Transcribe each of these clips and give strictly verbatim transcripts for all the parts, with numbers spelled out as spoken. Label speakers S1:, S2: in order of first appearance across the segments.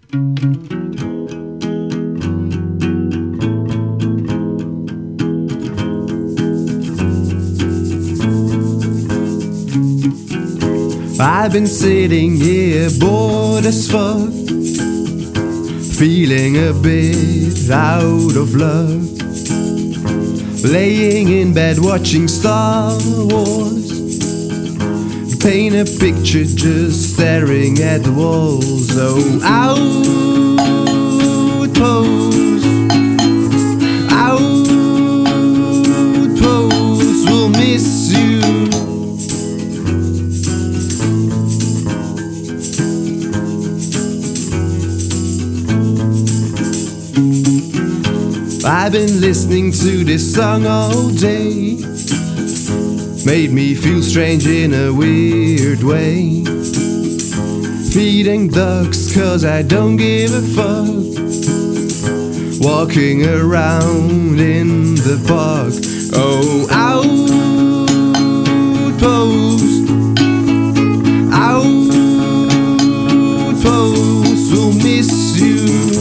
S1: I've been sitting here bored as fuck, feeling a bit out of luck, laying in bed watching Star Wars, paint a picture just staring at the walls. Oh, outpost, outpost, we'll miss you. I've been listening to this song all day, made me feel strange in a weird way. Feeding ducks cause I don't give a fuck, walking around in the park. Oh, outpost, outpost, we'll miss you.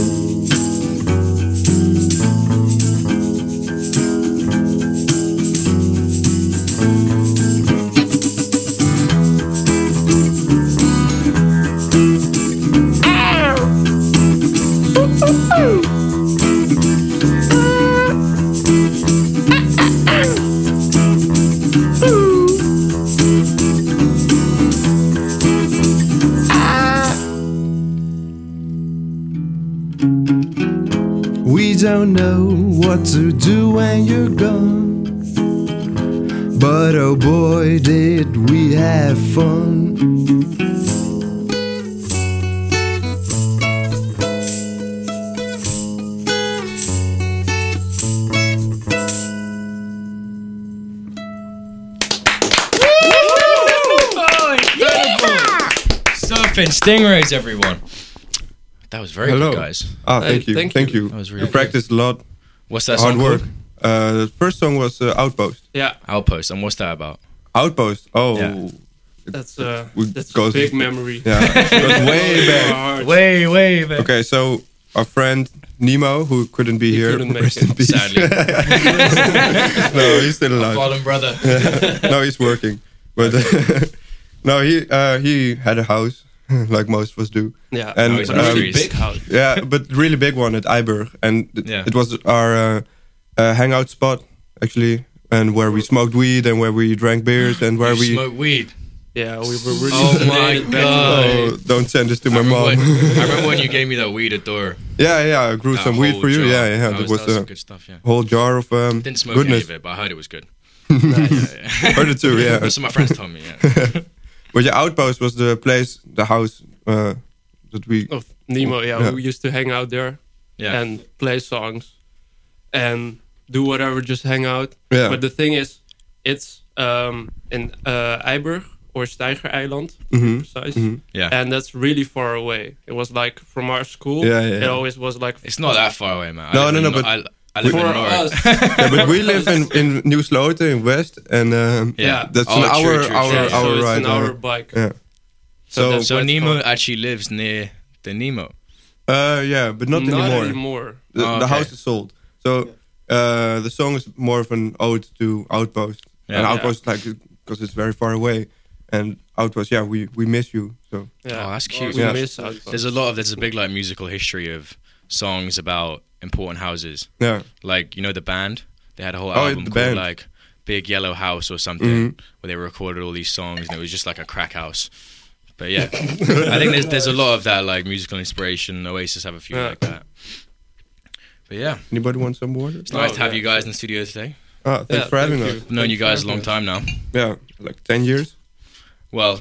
S1: We don't know what to do when you're gone, but oh boy did we have fun.
S2: Surfing Stingrays, everyone. That was very
S3: Hello.
S2: good, guys.
S3: Ah, thank
S4: Hey,
S3: you,
S4: thank
S3: thank
S4: you.
S3: you.
S2: That was
S3: You
S2: really
S3: practiced a lot,
S2: What's that
S3: hard
S2: song
S3: work.
S2: called?
S3: Uh, the first song was uh, Outpost.
S4: Yeah,
S2: Outpost. And what's that about?
S3: Outpost. Oh,
S2: Yeah.
S4: that's uh,
S3: We
S4: that's a
S3: goes-
S4: big memory.
S3: yeah, it goes way back.
S4: Hard.
S2: Way, way back.
S3: Okay, so our friend Nemo, who couldn't be
S4: He
S3: here,
S4: couldn't make
S3: rest
S4: it,
S3: in peace.
S2: Sadly.
S3: No, he's still alive.
S2: Fallen brother.
S3: No, he's working. But no, he uh, he had a house, like most of us do.
S4: Yeah,
S3: And,
S4: no, it's a
S3: um,
S4: really big house.
S3: Yeah, but really big one at Eiburg, and it,
S2: Yeah.
S3: it was our uh, uh, hangout spot actually, and where we smoked weed and where we drank beers and where
S2: You
S3: we.
S2: smoke weed.
S4: Yeah, we were really
S2: Oh my
S4: sedated back in the
S2: God.
S4: day.
S3: Oh, don't send this to
S2: I
S3: my
S2: remember,
S3: mom.
S2: when, I remember when you gave me that weed at door.
S3: yeah, yeah, I grew
S2: That
S3: some weed
S2: whole
S3: for you.
S2: jar.
S3: Yeah, yeah,
S2: That
S3: there
S2: was,
S3: was,
S2: that was
S3: a
S2: some good stuff, yeah.
S3: whole jar of um,
S2: Didn't smoke
S3: goodness.
S2: any of it, but I heard it was good.
S3: Heard it too, yeah.
S2: Some of my friends told me, yeah.
S3: But yeah, Outpost was the place, the house uh, that we.
S4: Of Nemo, yeah,
S3: Yeah.
S4: we used to hang out there
S2: Yeah.
S4: and play songs and do whatever, just hang out.
S3: Yeah.
S4: But the thing is, it's um, in uh, Eiburg or Steigereiland, to
S3: Mhm,
S4: be precise.
S3: mhm.
S2: yeah.
S4: And that's really far away. It was like from our school.
S3: Yeah, yeah,
S4: It
S3: yeah.
S4: always was like
S2: It's not that far away, man. I
S3: No,
S2: live
S3: no,
S2: in
S3: no,
S2: Nor-
S3: but
S2: I, I live
S4: for
S2: in Norwich.
S4: us.
S3: Yeah, but we live in, in New Sloten in West, and um,
S2: Yeah.
S3: that's
S2: Oh,
S3: an
S2: true,
S3: hour,
S2: true,
S3: hour,
S2: true.
S4: Yeah, so
S3: hour
S4: it's
S3: ride.
S4: an hour
S3: uh,
S4: bike.
S3: yeah.
S4: So
S3: So,
S4: that's
S2: So
S4: why it's
S2: Nemo
S4: called-
S2: actually lives near the Nemo.
S3: uh, yeah, but not, anymore.
S4: anymore.
S3: The,
S2: Oh,
S3: the
S2: okay.
S3: house is sold. So uh, the song is more of an ode to Outpost,
S2: Yeah.
S3: and
S2: Yeah.
S3: Outpost like because it's very far away, and Outpost, yeah, we we miss you. So
S4: Yeah.
S2: Oh, that's cute.
S4: We
S3: Yeah.
S4: miss Outpost.
S2: There's a lot of there's a big like musical history of songs about important houses.
S3: yeah,
S2: Like you know the band, they had a whole
S3: Oh,
S2: album
S3: the
S2: called
S3: band.
S2: like Big Yellow House or something,
S3: Mhm.
S2: where they recorded all these songs and it was just like a crack house. But yeah, I think there's there's a lot of that like musical inspiration. Oasis have a few
S4: Yeah.
S2: like that. But yeah,
S3: anybody want some water?
S2: it's nice
S4: Oh,
S2: to have
S4: yeah.
S2: you guys in the studio today.
S3: Ah, thanks
S4: Yeah,
S3: for having
S4: thank
S3: us.
S4: you.
S2: I've known you
S4: Thanks
S2: guys a
S4: for
S2: long
S4: having
S2: time now.
S3: Yeah, like ten years.
S2: Well,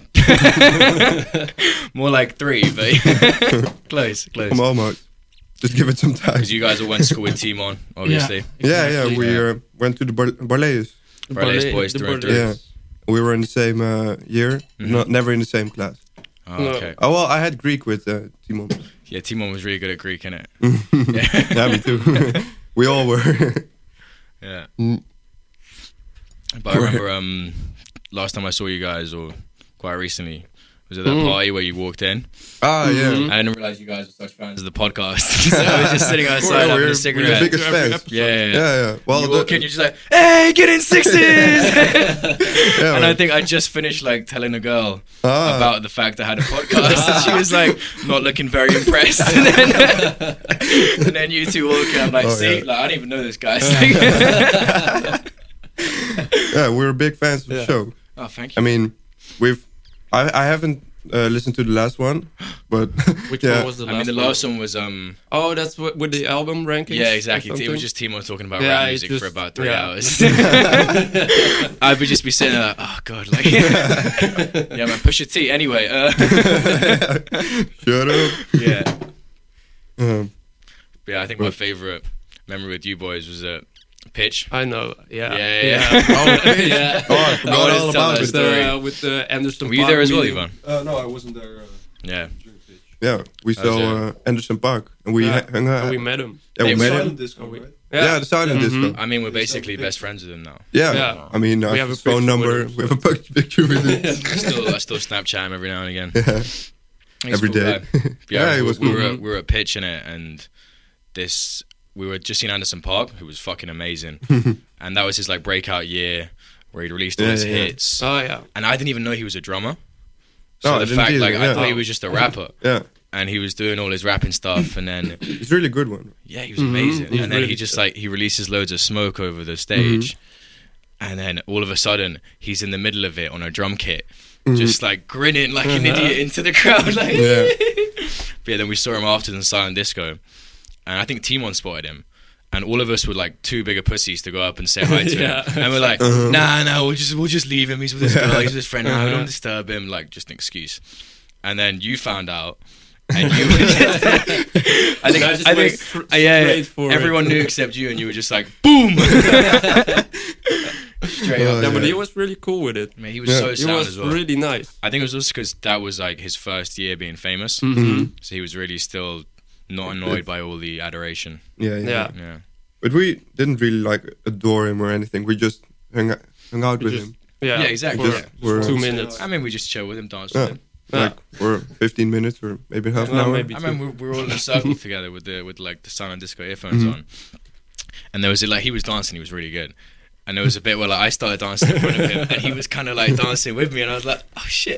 S2: more like three, but close, close.
S3: Come almost. Just give it some time.
S2: Because you guys all went to school with Timon, obviously.
S3: Yeah, yeah, we
S2: Yeah.
S3: uh, went to the Bar- Barlees.
S4: The
S2: Barley's
S4: Barley-
S2: boys
S4: the
S2: through and
S4: Barley-
S2: through.
S3: Yeah, we were in the same uh, year,
S2: Mhm.
S3: not never in the same class.
S2: Oh,
S4: No.
S2: okay.
S3: Oh well, I had Greek with uh, Timon.
S2: Yeah, Timon was really good at Greek, innit?
S3: Yeah, me too. We all were.
S2: Yeah.
S3: Mm.
S2: But I remember um, last time I saw you guys, or quite recently, was at that
S4: Mm.
S2: party where you walked in.
S3: Ah, yeah.
S4: Mhm.
S2: I didn't realize you guys were such fans of the podcast. So I was just sitting outside
S3: Yeah,
S2: having
S3: we're-
S2: a
S3: we're
S2: cigarette.
S3: the biggest
S4: Every
S3: fans.
S4: episode.
S2: Yeah, yeah, yeah.
S3: Yeah, yeah. Well,
S2: you
S3: the-
S2: walk in, you're just like, "Hey, get in sixes!"
S3: yeah,
S2: and
S3: man.
S2: I think I just finished like telling a girl
S3: Ah.
S2: about the fact I had a podcast, and she was like not looking very impressed. and, then, and then you two walk in, I'm like,
S3: Oh,
S2: "See,
S3: yeah.
S2: like I don't even know this guy."
S3: yeah, we're big fans of the
S4: Yeah.
S3: show.
S2: Oh, thank
S3: I
S2: you.
S3: mean, we've. I I haven't uh, listened to the last one, but
S4: Which
S3: yeah.
S4: one was the
S2: I
S4: last
S2: mean, the
S4: one?
S2: last one was um.
S4: Oh, that's what, with the album rankings?
S2: Yeah,
S4: or
S2: exactly. It
S4: something?
S2: was just Timo talking about
S4: Yeah,
S2: rap
S4: it
S2: music
S4: just-
S2: for about three
S4: yeah.
S2: hours. I would just be sitting there like, oh god, like, yeah, man, push your T. Anyway, uh,
S3: Shut up.
S2: yeah,
S3: Um,
S2: yeah. I think my favorite memory with you boys was uh, Pitch.
S4: I know. Yeah.
S2: Yeah, yeah.
S3: oh,
S4: yeah.
S3: oh, I
S2: I
S3: forgot
S2: wanted
S3: all
S2: to tell
S3: about
S2: that
S3: it.
S4: With
S2: story.
S4: the, with the Anderson
S2: Were you
S4: Paak
S2: there as well,
S4: meeting.
S2: Ivan?
S5: Uh, no, I wasn't there. Uh,
S2: Yeah.
S5: during pitch.
S3: Yeah, we
S2: That was
S3: saw
S2: it.
S3: uh, Anderson Park, and we
S4: Yeah.
S3: ha- hung out.
S4: And we met him.
S3: yeah, we
S2: They
S3: met
S2: were
S3: him.
S5: Silent disco,
S4: Oh, we-
S5: right?
S3: Yeah, the silent
S4: Mhm.
S3: disco.
S2: I mean, we're
S5: They
S2: basically
S5: sent a
S2: best friends with him now.
S3: Yeah.
S4: Yeah.
S3: I mean, I
S4: We
S3: have
S4: have
S3: his
S4: a
S3: phone
S4: picture
S3: number.
S4: with him,
S3: We have a pic- picture with him.
S2: I still, I still Snapchat him every now and again.
S3: Yeah.
S2: He's a
S3: Every
S2: cool
S3: day.
S2: guy. Yeah,
S3: Yeah, he
S2: we,
S3: was
S2: we,
S3: cool.
S2: were at, we were at Pitch in it, and this we were just seeing Anderson Park, who was fucking amazing, and that was his like breakout year where he'd released all
S3: Yeah,
S2: his
S3: yeah, yeah.
S2: hits,
S4: Oh, yeah.
S2: and I didn't even know he was a drummer. So
S3: No, I
S2: the
S3: didn't
S2: fact,
S3: either,
S2: like, I
S3: yeah.
S2: thought he was just a rapper,
S3: Yeah,
S2: and he was doing all his rapping stuff, and then
S3: it's really good one.
S2: yeah, he was
S4: Mhm.
S2: amazing,
S4: He's
S2: and then he
S4: really
S2: just like he releases loads of smoke over the stage, and then all of a sudden he's in the middle of it on a drum kit. Just like grinning like an idiot into the crowd, like.
S3: Yeah.
S2: But yeah, then we saw him after in Silent Disco, and I think Timon spotted him, and all of us were like too big of pussies to go up and say hi to
S4: Yeah.
S2: him, and we're like,
S3: Uh-huh.
S2: nah, nah, we'll just we'll just leave him. He's with his girl, he's with his friend. Nah, we
S4: Uh-huh.
S2: don't disturb him. Like just an excuse. And then you found out, and you were just, I think
S4: And I just
S2: I
S4: went
S2: think
S4: str-
S2: uh, yeah,
S4: straight for it.
S2: everyone knew except you, and you were just like boom. Straight
S3: Oh,
S2: up.
S4: Yeah, but
S3: yeah.
S4: he was really cool with it.
S2: Man, he was
S3: Yeah.
S2: so
S4: He
S2: sound
S4: was
S2: as well.
S4: really nice.
S2: I think it was also because that was like his first year being famous,
S4: Mm-hmm.
S2: so he was really still not annoyed by all the adoration.
S3: Yeah, yeah.
S4: Yeah.
S2: Yeah,
S3: But we didn't really like adore him or anything. We just hung, out- hung out
S4: We
S3: with
S4: just-
S3: him.
S4: Yeah,
S2: Yeah, exactly.
S4: For
S3: Just we're
S4: two
S5: Stay
S4: minutes.
S2: I mean, we just chill with him, dance
S3: Yeah.
S2: with him.
S4: Yeah.
S3: like for fifteen minutes or maybe half an
S4: Well,
S3: hour.
S4: maybe
S2: I
S4: two.
S2: mean, we, we were all in a circle together with the with like the silent disco earphones
S3: Mhm.
S2: on, and there was like he was dancing, he was really good, and there was a bit where like I started dancing in front of him, and he was kind of like dancing with me, and I was like, oh shit,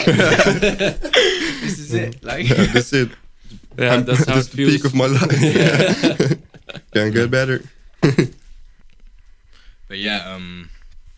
S2: this is it, like.
S3: Yeah, that's it.
S4: Yeah,
S3: I'm-
S4: that's how it
S3: that's the
S4: feels.
S3: peak of my life. Can't get better.
S2: But yeah, um,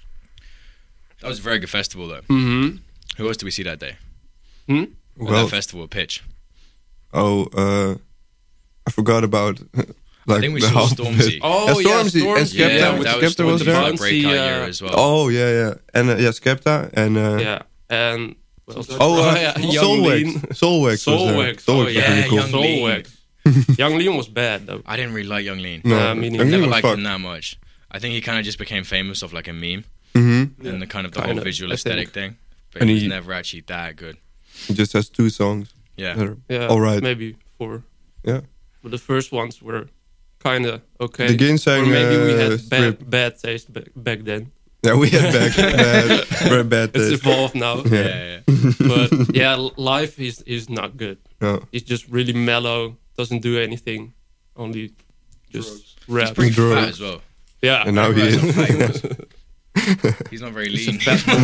S2: that was a very good festival though.
S4: Mm-hmm.
S2: Who else did we see that day?
S4: Hmm?
S2: At
S3: Well,
S2: that festival, Pitch.
S3: oh, uh, I forgot about. Like
S2: think we
S3: the
S2: saw
S3: half of
S2: Stormzy.
S3: it.
S4: Oh,
S3: yeah,
S4: yeah,
S3: Stormzy, and
S4: Stormzy.
S3: Skepta.
S2: Yeah,
S3: with
S2: that was
S3: Skepta was
S2: Stormzy's
S3: there.
S2: like breakout
S4: Stormzy,
S2: year
S4: uh,
S2: as well.
S3: Oh yeah, yeah, and uh, yeah, Skepta and uh,
S4: Yeah, and what else?
S3: oh, uh,
S4: yeah, Young Lean.
S3: Soulwax, Soulwax, was there.
S4: Soulwax.
S3: Soulwax
S4: Oh,
S3: was
S2: yeah,
S3: really cool.
S2: Young Lean.
S4: Soulwax. Young Lean was bad though.
S2: I didn't really like Young Lean.
S3: No,
S4: Nah, me neither.
S3: Young
S2: Never
S3: Lean was
S2: liked him
S3: fucked.
S2: that much. I think he kind of just became famous off like a meme
S3: Mm-hmm.
S2: and the kind of the
S4: Kinda,
S2: whole visual
S4: I
S2: aesthetic
S4: think.
S2: thing. But
S3: And
S2: he was
S3: he-
S2: never actually that good.
S3: He just has two songs.
S2: Yeah.
S3: that are
S4: Yeah,
S3: all right.
S4: maybe four.
S3: Yeah.
S4: But the first ones were kind of okay.
S3: The Ginseng
S4: or maybe we
S3: uh,
S4: had
S3: strip.
S4: bad, bad taste back, back then.
S3: Yeah, we had back bad, very bad
S4: It's
S3: taste.
S4: evolved now.
S2: Yeah,
S3: Yeah.
S2: yeah.
S4: But yeah, l- live he's he's not good.
S3: No.
S4: He's just really mellow. Doesn't do anything. Only just rap.
S3: Pretty
S2: Fat
S3: drugs.
S2: as well.
S4: Yeah.
S3: And now he
S2: Right,
S3: is.
S2: so fat he was. He's not very lean.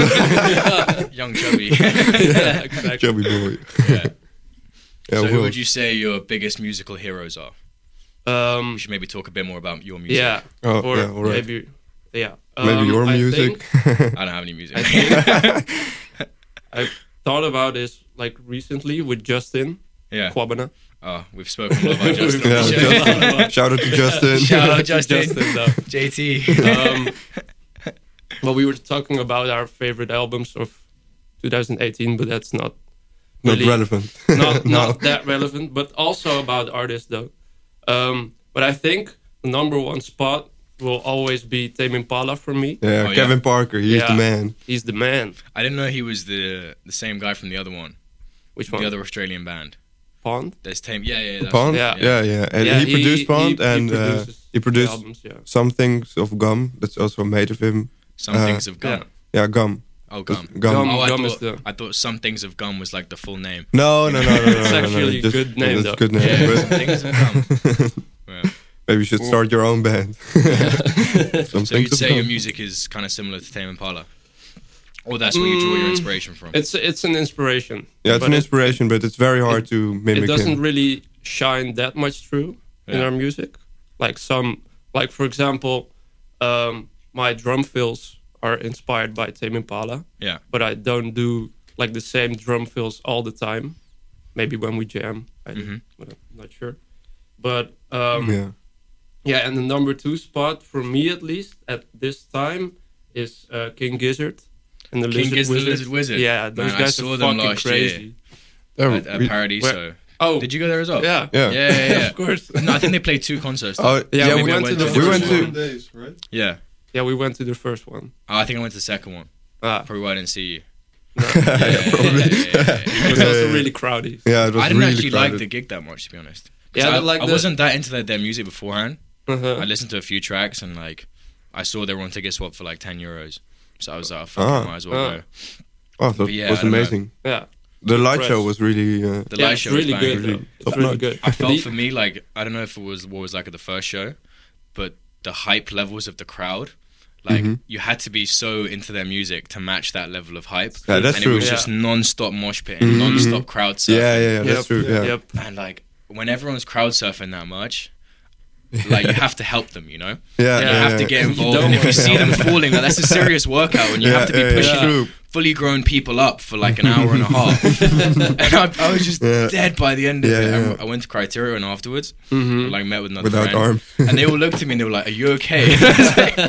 S2: Young chubby.
S4: yeah, exactly.
S3: Chubby boy.
S2: Yeah.
S3: Yeah,
S2: So who
S3: well,
S2: would you say your biggest musical heroes are?
S4: Um,
S2: We should maybe talk a bit more about your music.
S4: yeah.
S3: Oh,
S4: or
S3: yeah, all right.
S4: maybe. Yeah.
S3: maybe
S4: Um,
S3: your
S4: I
S3: music.
S4: think-
S2: I don't have any music.
S4: I think I've thought about this like recently with Justin
S2: yeah.
S4: Kwabena.
S2: Oh, we've spoken a lot about Justin.
S3: yeah,
S2: on the show.
S3: Justin. Shout out to Justin.
S2: Shout out Justin.
S4: Justin, though.
S2: J T.
S4: um, well, we were talking about our favorite albums of twenty eighteen, but that's not
S3: Not
S4: really-
S3: relevant.
S4: not
S3: No.
S4: not that relevant. But also about artists, though. Um, but I think the number one spot will always be Tame Impala for me.
S3: Yeah,
S2: Oh,
S3: Kevin
S2: yeah.
S3: Parker. He's
S4: Yeah.
S3: the man.
S4: He's the man.
S2: I didn't know he was the the same guy from the other one,
S4: Which one?
S2: the other Australian band.
S4: Pond.
S2: There's Tame. Yeah, yeah, yeah. that's-
S3: Pond.
S4: Yeah.
S3: Yeah, yeah. And
S4: Yeah,
S3: he, produced Pond,
S4: he, he
S3: and uh,
S4: produces
S3: he
S4: the
S3: produced
S4: albums. Yeah.
S3: some things of Gum. That's also made of him.
S2: Some
S3: Uh,
S2: things have gone.
S4: yeah.
S3: Yeah, Gum.
S2: Oh, Gum.
S3: Gum.
S4: Gum.
S2: Oh, I
S4: Gum is
S2: thought,
S4: the-
S2: I thought Some Things of Gum was like the full name.
S3: No, no, no, no, no.
S4: It's
S3: no,
S4: actually
S3: no,
S4: a good name,
S3: it's
S4: though.
S3: a good name.
S2: Yeah,
S3: but
S2: Some Things of Gum. Yeah.
S3: maybe you should start your own band. Some
S2: So
S3: things
S2: you'd
S3: of
S2: say
S3: Gum.
S2: your music is kind of similar to Tame Impala? Or that's where you draw your
S4: Mm,
S2: inspiration from?
S4: It's it's an inspiration.
S3: Yeah, it's
S4: but
S3: an
S4: it-
S3: inspiration, but it's very hard to mimic
S4: It doesn't
S3: him.
S4: really shine that much through in
S2: Yeah.
S4: our music. Like some, like for example, um, my drum fills are inspired by Tame Impala.
S2: Yeah.
S4: But I don't do like the same drum fills all the time. Maybe when we jam, I do,
S2: Mhm.
S4: but I'm not sure. But um,
S3: Yeah.
S4: yeah, and the number two spot for me at least at this time is uh, King Gizzard and the
S2: King
S4: Lizard
S2: Gizzard, the
S4: Wizard.
S2: Lizard Wizard.
S4: Yeah, those
S2: Man, I
S4: guys
S2: saw
S4: are
S2: them
S4: fucking
S2: last year.
S4: crazy.
S3: Oh,
S2: At, at
S3: we-
S2: Paradiso.
S4: Oh,
S2: Did you go there as well?
S4: yeah,
S2: Yeah,
S3: yeah.
S2: yeah, yeah.
S4: of course.
S2: No, I think they played two concerts.
S3: Oh,
S2: though.
S3: yeah,
S4: Yeah,
S3: we,
S4: we
S2: I
S4: went to the
S3: we
S4: first
S3: went to.
S4: one.
S1: days, right?
S2: Yeah.
S4: Yeah, we went to the first one.
S2: Oh, I think I went to the second one.
S4: Ah,
S2: Probably why I didn't see you.
S4: no,
S2: Yeah, yeah, yeah,
S3: Probably.
S2: yeah, yeah, yeah,
S4: it
S2: yeah.
S4: was
S3: Yeah,
S4: also
S3: yeah.
S4: really crowdy.
S3: Yeah, it was
S2: I didn't
S3: really
S2: actually
S3: crowded.
S2: like the gig that much, to be honest. 'Cause
S4: Yeah,
S2: I,
S4: but like
S2: I
S4: the-
S2: wasn't that into their, their music beforehand.
S4: Uh-huh.
S2: I listened to a few tracks and like I saw they were on ticket swap for like ten euros. So I was like, oh, fuck,
S3: Ah.
S2: I might as well
S4: Ah.
S2: go.
S3: Oh, that
S2: But yeah,
S3: was
S2: I don't know.
S3: amazing.
S4: Yeah,
S3: The light
S4: Impressed.
S3: show was really. Uh,
S2: The
S4: yeah,
S2: light
S4: it's
S2: show was
S4: really
S2: banging.
S4: good. Though. It's
S3: Top
S4: really
S3: notch.
S4: good.
S2: I felt
S4: The-
S2: for me like I don't know if it was what was like at the first show, but the hype levels of the crowd, like
S3: Mhm.
S2: you had to be so into their music to match that level of hype.
S3: Yeah, that's
S2: and
S3: true.
S2: it was
S4: Yeah.
S2: just non-stop mosh pit and
S3: Mhm.
S2: non-stop crowd surfing.
S3: yeah, yeah, yeah, that's
S4: Yep,
S3: true. Yeah.
S4: Yep.
S2: And like when everyone's crowd surfing that much, like you have to help them, you know.
S3: Yeah,
S2: You
S3: yeah,
S2: have
S3: yeah.
S2: to get
S4: You
S2: involved.
S4: don't
S2: And if you
S4: want to
S2: see them
S4: help.
S2: falling, like, that's a serious workout, and you
S3: Yeah,
S2: have to be
S3: yeah, yeah,
S2: pushing
S3: true.
S2: fully grown people up for like an hour and a half. And I, I was just
S3: Yeah.
S2: dead by the end of
S3: Yeah,
S2: it.
S3: yeah.
S2: And I went to Criterion afterwards,
S4: Mhm.
S2: like met with another
S3: Without
S2: friend,
S3: arms.
S2: and they all looked at me and they were like, "Are you okay?" I was like,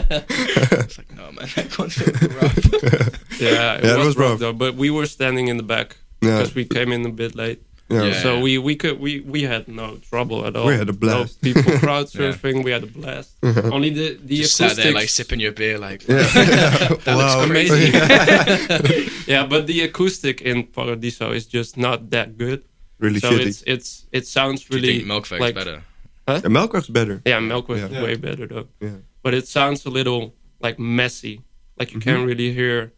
S2: I was like, "No, man, that concert was rough."
S4: Yeah, it
S3: Yeah, it
S4: was,
S3: was
S4: rough
S3: rough.
S4: though. But we were standing in the back
S3: Yeah.
S4: because we came in a bit late.
S3: Yeah.
S2: Yeah.
S4: So we we could we we had no trouble at all.
S3: We had a blast.
S4: No people crowd
S2: Yeah.
S4: surfing. We had a blast. Only the the
S2: Just sat
S4: acoustics.
S2: there like sipping your beer, like
S3: Yeah.
S2: that looks
S3: Wow.
S2: crazy.
S4: Yeah, but the acoustic in Paradiso is just not that good.
S3: Really
S4: So
S3: shitty.
S4: it's it's it sounds
S2: Do you
S4: really
S2: think Milkveg's
S4: like
S2: better?
S3: Yeah, Melkweg's better.
S4: yeah, Milkway
S3: Yeah.
S4: is way better though.
S3: Yeah.
S4: But it sounds a little like messy. Like you
S3: Mm-hmm.
S4: can't really hear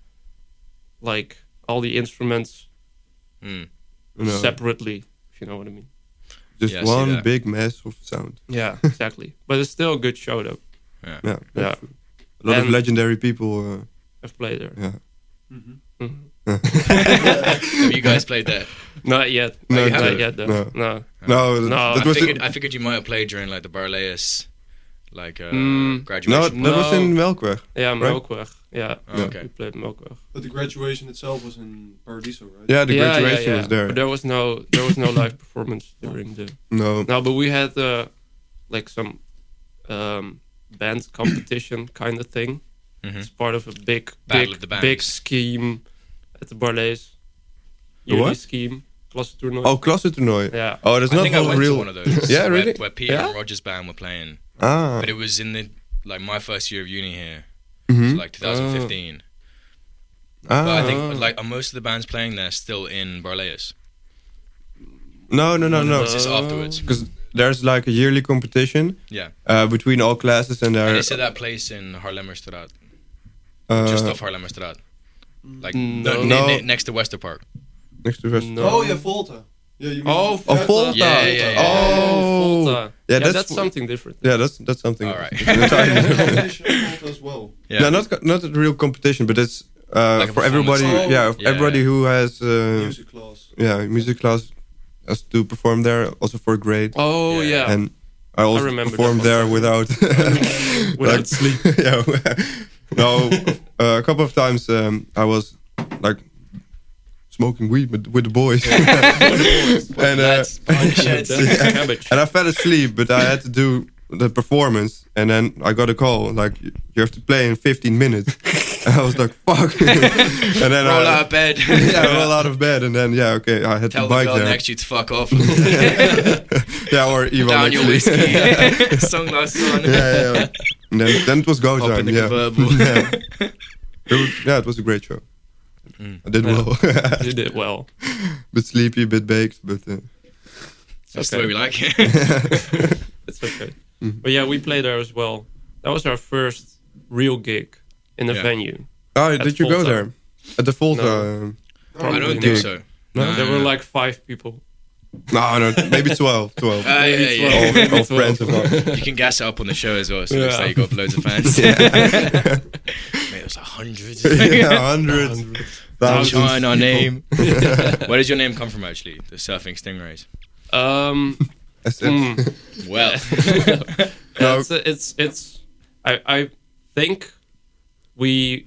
S4: like all the instruments
S2: Mm.
S3: No,
S4: separately. If you know what I mean.
S3: just
S2: Yeah, I see
S3: one
S2: that.
S3: big mess of sound.
S4: Yeah, exactly. But it's still a good show though.
S3: Yeah,
S4: Yeah.
S3: that's true. A lot of
S4: And-
S3: legendary people. Uh,
S4: I've played there.
S3: yeah.
S2: Have you guys played that?
S4: Not yet.
S3: No,
S4: not
S2: you haven't?
S4: yet though.
S3: No.
S4: No.
S3: No,
S4: No,
S3: that
S2: I
S3: was
S2: figured,
S3: in,
S2: I figured you might have played during like the Barleus, like uh,
S4: Mm.
S3: no,
S2: graduation.
S3: that was
S4: No.
S3: in Melkweg.
S4: Yeah,
S3: Right.
S4: Melkweg. Yeah.
S2: Oh, okay.
S4: We played Melkweg.
S1: But the graduation itself was in Paradiso, right?
S3: Yeah, the
S4: Yeah, yeah,
S3: graduation
S4: yeah.
S3: was there.
S4: But there was no there was no live performance during the
S3: No,
S4: No, but we had uh, like some um, band competition kind of thing.
S2: Mhm.
S4: It's part of a big,
S2: Battle
S4: big,
S2: of the bands.
S4: big scheme at the Barlees.
S3: The
S4: Yearly
S3: what?
S4: scheme, klassentoernooi.
S3: oh, klassentoernooi.
S4: Yeah.
S3: Oh, that's
S2: I
S3: not
S2: think I
S3: a
S2: went
S3: real.
S2: to one of those.
S3: Yeah,
S2: where,
S3: really?
S2: Where Peter
S4: Yeah?
S2: and Roger's band were playing,
S3: Ah,
S2: but it was in the like my first year of uni here,
S3: mhm.
S2: so like twenty fifteen.
S3: ah.
S2: But I think like are most of the bands playing there still in Barleus?
S3: no, no, no, no.
S2: It's just afterwards.
S3: Because there's like a yearly competition
S2: Yeah.
S3: uh, between all classes, and
S2: And
S3: there.
S2: is it that place in Haarlemmerstraat?
S3: Uh,
S2: Just off Haarlemmerstraat? Like
S4: No.
S2: no,
S3: No.
S2: ne- ne- next to Westerpark.
S3: next to West.
S4: No.
S1: Oh yeah, Volta. Yeah, you mean
S4: Oh,
S3: Oh,
S4: Volta.
S3: Volta.
S2: Yeah, yeah, yeah, yeah.
S3: Oh,
S4: Volta.
S3: Yeah,
S4: Yeah,
S3: that's
S4: that's,
S3: w-
S4: something different.
S3: yeah, that's that's something.
S2: All right.
S3: entirely different.
S1: competition of Volta as well.
S2: Yeah.
S3: No, not co- not a real competition, but it's uh,
S2: Like a
S3: for everybody.
S2: performance.
S3: Yeah,
S1: Oh.
S3: for
S2: Yeah,
S3: everybody
S2: yeah.
S3: who has uh,
S1: Music class.
S3: yeah music class has to perform there, also for a grade.
S4: Oh,
S2: Yeah.
S4: yeah.
S3: And I also
S4: remember
S3: performed
S4: that
S3: there
S4: one.
S3: without
S4: Without
S3: like, sleep. yeah. No, uh, a couple of times um, I was like smoking weed with, with the boys, and uh,
S2: That's behind the sheds.
S4: That's cabbage.
S3: and I fell asleep. But I had to do the performance, and then I got a call like you have to play in fifteen minutes. And I was like, fuck. And then
S2: Roll
S3: I,
S2: out of bed.
S3: yeah, roll out of bed, and then yeah, okay, I had
S2: Tell
S3: to
S2: the
S3: bike
S2: girl
S3: there.
S2: next to you to fuck off.
S3: Yeah, or Ivan
S2: Down your
S3: actually.
S2: whiskey. Sunglasses on.
S3: yeah, yeah, yeah. And then, then it was go
S2: Up
S3: time.
S2: in the
S3: Yeah.
S2: convertible.
S3: yeah. It was, yeah, it was a great show.
S2: Mm.
S3: I did
S4: Yeah.
S3: well.
S4: You did well.
S3: Bit sleepy, bit baked, but uh,
S2: That's the
S4: Okay.
S2: way we like it.
S4: It's okay.
S3: Mhm.
S4: But yeah, we played there as well. That was our first real gig in a
S2: Yeah.
S4: venue.
S3: oh,
S4: At
S3: did you go
S4: Volta.
S3: there? At the Volta.
S4: No.
S3: uh,
S2: I don't
S3: gig.
S2: think so.
S4: No, there were like five people.
S3: No, no, maybe twelve. twelve.
S2: Uh, yeah, yeah,
S3: all,
S2: yeah.
S3: all friends of ours.
S2: You can gas it up on the show as well, so it
S4: Yeah.
S2: looks like you got loads of fans. Mate, it was like hundreds.
S3: Yeah, hundreds. Thousands.
S2: Shine our name. Where does your name come from, actually? The Surfing Stingrays.
S4: Um,
S3: I said-
S4: hmm.
S2: Well,
S3: No.
S4: it's, it's it's I I think we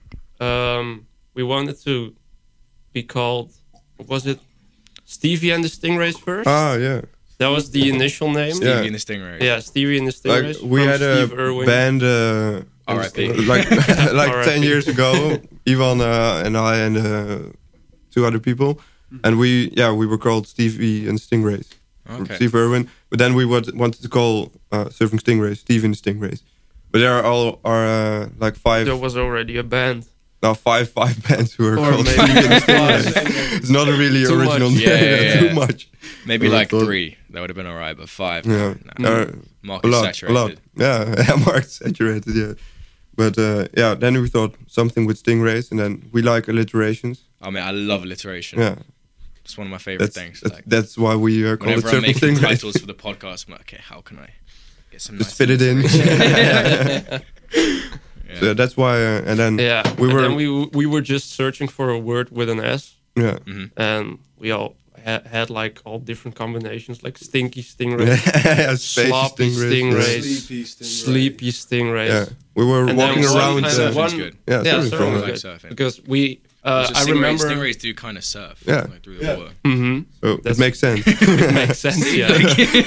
S4: um we wanted to be called, what was it, Stevie and the Stingrays first.
S3: Ah, yeah.
S4: That was the initial name.
S2: Stevie
S3: Yeah.
S2: and the Stingrays.
S4: Yeah, Stevie and the
S3: Like
S4: Stingrays.
S3: we
S4: from
S3: had a
S4: Steve Irwin.
S3: band uh,
S2: R I P.
S3: like like
S4: R I P.
S3: ten years ago. Ivan uh, and I and uh, two other people, and we yeah we were called Stevie and Stingrays.
S2: Okay.
S3: Steve Irwin. But then we would, wanted to call uh, Surfing Stingrays Stevie and the Stingrays. But there are all are uh, like five
S4: There was already a band.
S3: now five five bands who are
S4: Or
S3: called
S4: maybe
S3: Stevie and the Stingrays.
S4: five.
S3: It's not a really
S4: Too
S3: original
S4: much.
S3: name.
S2: Yeah, yeah,
S3: Too
S2: yeah.
S3: much.
S2: Maybe
S3: Yeah,
S2: like
S3: thought-
S2: three. That would have been alright, but five.
S3: Yeah.
S2: No.
S3: Uh,
S2: Market
S3: a lot,
S2: saturated.
S3: a lot. Yeah, yeah, market saturated. Yeah, but uh, yeah. Then we thought something with stingrays, and then we like alliterations.
S2: I mean, I love alliteration.
S3: Yeah,
S2: It's one of my favorite
S3: that's
S2: things.
S3: that's,
S2: Like,
S3: that's why we uh, call it
S2: whenever I'm
S3: surfing
S2: making
S3: stingrays.
S2: titles for the podcast, I'm like, okay, how can I get some
S3: Just
S2: nice
S3: fit it in.
S2: alliteration? Yeah.
S3: So that's why. Uh, and then
S4: Yeah,
S3: we
S4: and
S3: were.
S4: then we we were just searching for a word with an S,
S3: yeah.
S4: and we all ha- had like all different combinations, like stinky stingray,
S3: yeah, spacey
S4: sloppy
S3: stingrays.
S4: stingrays,
S5: Sleepy stingray.
S4: sleepy stingrays.
S3: Yeah, we were
S4: And
S3: walking
S4: then one-
S3: around.
S4: and
S3: Uh,
S4: then
S2: Surfing's
S4: one-
S2: good.
S3: yeah,
S4: Yeah,
S3: surfing
S4: surfing
S3: from
S2: I
S3: it.
S2: like
S4: good.
S2: surfing.
S4: Because we, uh,
S2: So
S4: I
S2: stingrays,
S4: remember.
S2: stingrays do kind of surf.
S3: Yeah.
S2: Like through the
S5: Yeah.
S2: water.
S4: Mhm.
S3: So it
S4: That's-
S3: makes sense.
S4: Makes sense, yeah.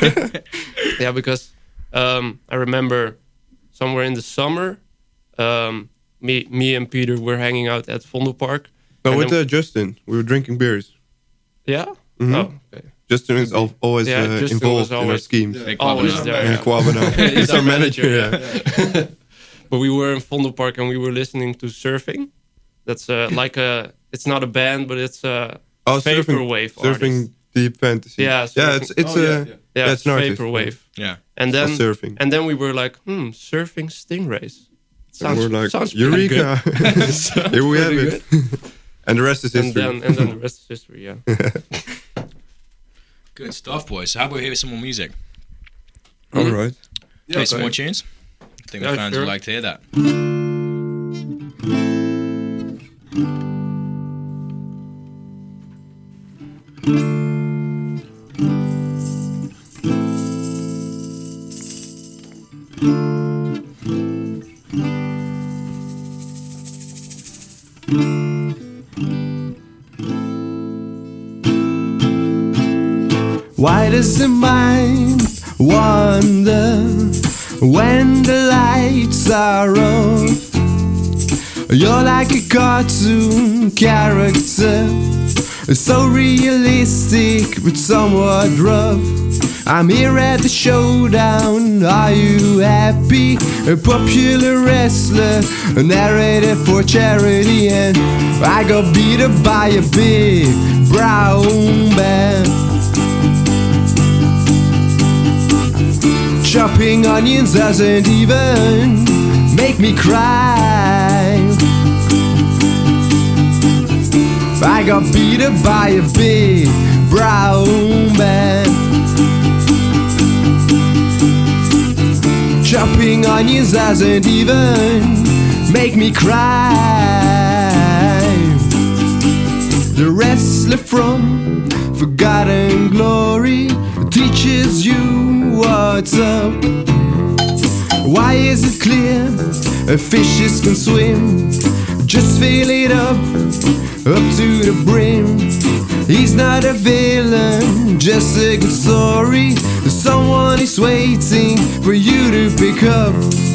S4: Yeah, because um, I remember somewhere in the summer, um, me, me and Peter were hanging out at Vondelpark.
S3: No,
S4: And
S3: with
S4: then-
S3: uh, Justin, we were drinking beers.
S4: Yeah.
S3: Mhm.
S4: Oh, okay.
S3: Justin is al- always
S4: Yeah,
S3: uh,
S4: Justin
S3: involved
S4: was
S3: in our
S4: always-
S3: schemes.
S5: Yeah.
S2: Big
S4: Always
S2: Kwabena.
S4: there.
S3: Yeah,
S4: Yeah.
S3: Kwabena.
S4: He's
S3: He's our
S4: our
S3: manager.
S4: manager,
S3: Yeah.
S4: But we were in Vondelpark and we were listening to surfing. That's uh, like a. It's not a band, but it's a
S3: Oh, surfing,
S4: vaporwave
S3: surfing
S4: artist.
S3: deep fantasy.
S4: Yeah,
S3: yeah.
S4: surfing-
S3: It's it's
S5: Oh,
S3: uh,
S5: yeah,
S3: yeah,
S5: yeah.
S4: Yeah,
S3: it's an artist.
S4: vaporwave.
S2: Yeah.
S4: And
S3: It's
S4: then
S3: surfing.
S4: and then we were like, hmm, surfing stingrays.
S3: And
S4: Sounds,
S3: we're like,
S4: sounds pretty good.
S3: Eureka! Here we have
S4: pretty
S3: it. And the rest is
S4: And
S3: history.
S4: then and then the rest is history. Yeah.
S2: Good stuff, boys. So how about we hear some more music?
S3: All right.
S2: Play some
S3: okay.
S2: more tunes. I think
S4: Yeah,
S2: the fans
S4: sure.
S2: would like to hear that.
S1: Why does the mind wander when the lights are off? You're like a cartoon character, so realistic but somewhat rough. I'm here at the showdown, are you happy? A popular wrestler, narrated for charity, and I got beat up by a big brown bear. Chopping onions doesn't even make me cry. I got beat up by a big brown man. Chopping onions doesn't even make me cry. The wrestler from Forgotten Glory teaches you what's up. Why is it clear fishes can swim? Just fill it up, up to the brim. He's not a villain, just a good story. Someone is waiting for you to pick up.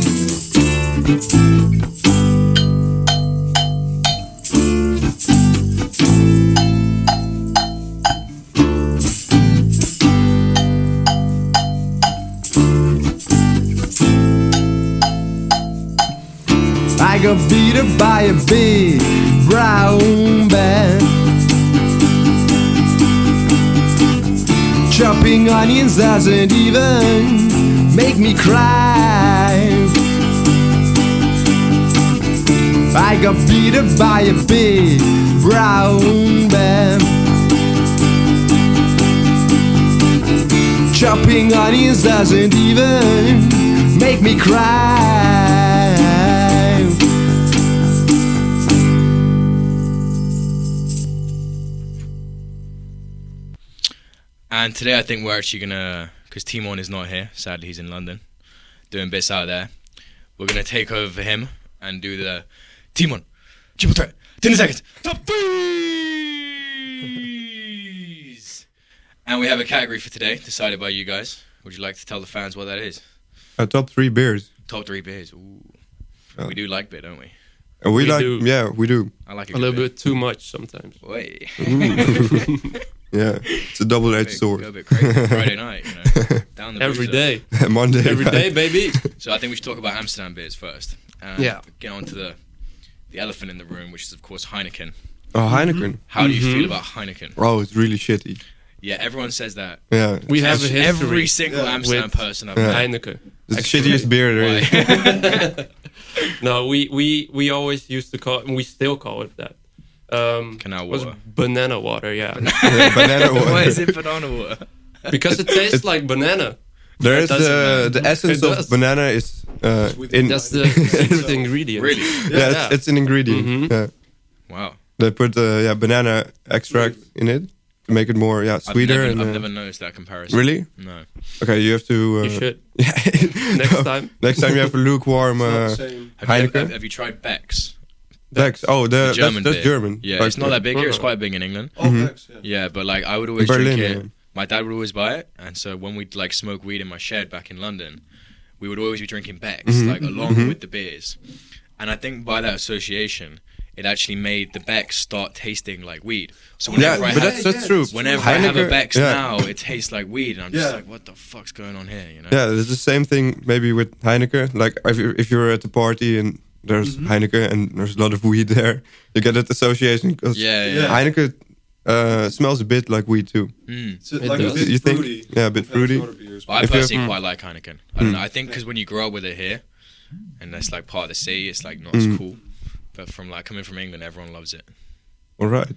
S1: I got beat up by a big brown bear. Chopping onions doesn't even make me cry. I got beaten by a big brown bear. Chopping onions doesn't even make me cry.
S2: And today I think we're actually gonna, because Timon is not here, sadly he's in London, doing bits out there. We're gonna take over for him and do the Timon, triple threat, ten seconds, top threes! And we have a category for today, decided by you guys. Would you like to tell the fans what that is?
S3: Uh, top three beers.
S2: Top three beers, ooh.
S3: Oh.
S2: We do like beer, don't we?
S3: And we,
S4: We
S3: like,
S4: do.
S3: yeah, we do.
S2: I like
S4: A little bit too much sometimes.
S2: Wait.
S3: Yeah, it's a double-edged sword.
S2: Go a bit crazy Friday night, you know. Down the
S4: Every
S2: boozer.
S4: day.
S3: Monday.
S4: Every day, baby.
S2: So I think we should talk about Amsterdam beers first. And
S4: Yeah.
S2: Get on to the the elephant in the room, which is of course Heineken.
S3: Oh, Heineken.
S2: How do you
S4: Mhm.
S2: feel about Heineken?
S3: Oh, it's really shitty.
S2: Yeah, everyone says that.
S3: Yeah.
S4: We have a
S2: Every-
S4: history
S2: Every single
S5: Yeah.
S2: Amsterdam
S4: with
S2: person I've
S3: Yeah.
S2: met.
S4: Heineken.
S3: It's the
S4: Actually,
S3: shittiest beer there is.
S2: Why?
S4: No, we, we, we always used to call it, and we still call it that. Um,
S2: Canal
S4: was
S2: water.
S4: banana water, yeah.
S3: Yeah, banana water.
S2: Why is it banana water?
S4: Because it tastes like banana.
S3: There
S2: It
S3: is
S2: doesn't,
S3: the
S2: man.
S3: the essence
S4: It
S3: of
S4: does.
S3: banana is uh, in.
S4: That's the secret ingredient.
S2: Really?
S3: yeah,
S4: Yeah.
S3: It's, it's an ingredient.
S4: Mhm.
S3: Yeah.
S2: Wow.
S3: They put uh, yeah banana extract in it to make it more yeah
S2: I've
S3: sweeter.
S2: never,
S3: and,
S2: I've
S3: uh,
S2: never noticed that comparison.
S3: really?
S2: No.
S3: Okay, you have to. Uh,
S4: You should.
S3: Yeah.
S4: Next time.
S3: Next time you have a lukewarm
S5: It's not
S3: uh,
S5: the same.
S2: Have you,
S3: Heineken.
S2: have, have you tried Beck's?
S3: Beck's. Oh, the,
S2: The
S3: that's,
S2: German
S3: that's
S2: beer.
S3: German.
S2: Yeah,
S3: Like,
S2: it's not that big here. It's
S4: Uh-uh.
S2: quite big in England.
S5: Oh,
S3: Mhm.
S5: Bex, yeah.
S2: Yeah, but like I would always
S3: In Berlin,
S2: drink it.
S3: yeah.
S2: My dad would always buy it, and so when we'd like smoke weed in my shed back in London, we would always be drinking Beck's,
S3: Mhm.
S2: like along
S3: Mhm.
S2: with the beers. And I think by that association, it actually made the Beck's start tasting like weed. So
S3: Yeah,
S2: whenever I
S3: but
S2: have,
S3: that's that's true.
S2: whenever I have a
S3: Heineken-
S2: Beck's
S3: yeah.
S2: now, it tastes like weed, and I'm just
S5: Yeah.
S2: like, what the fuck's going on here? You know?
S3: Yeah, it's the same thing maybe with Heineken. Like if you're, if you're at a party and there's
S5: Mhm.
S3: Heineken and there's a lot of weed there, you get that association because
S2: Yeah, yeah.
S5: Yeah.
S3: Heineken uh, smells a bit like weed too.
S2: Mm.
S5: It's uh,
S4: It
S5: like a
S4: does.
S5: bit
S3: You think?
S5: fruity.
S3: Yeah, a bit
S5: compared to
S3: fruity.
S5: other beers.
S2: But I
S3: If you have-
S2: personally
S3: mm.
S2: quite like Heineken. I don't
S3: Mm.
S2: know. I think because when you grow up with it here, and that's like part of the city, it's like not
S3: Mm.
S2: as cool. But from like coming from England, everyone loves it.
S3: All right.